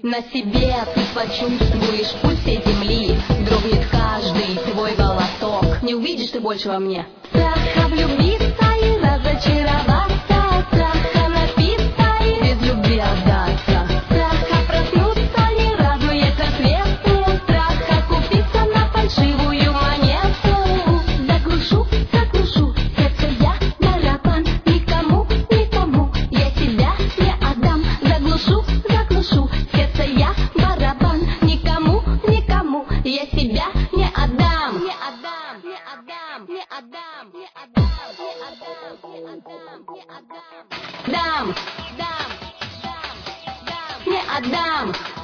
На себе ты почувствуешь пульс всей земли, дрогнет каждый твой волосок. Не увидишь ты больше во мне страха влюбиться и разочароваться, страха напиться и без любви отдаться, страха проснуться ни разу есть рассвету, страха купиться на фальшивую монету. Заглушу, заглушу сердце я барабан, никому, никому я себя не отдам. Заглушу, заглушу сердце я барабан, никому, никому я себя не отдам. Не отдам, не отдам, не отдам, не отдам, не отдам, не отдам, не отдам. Дам, дам, дам, дам, не отдам.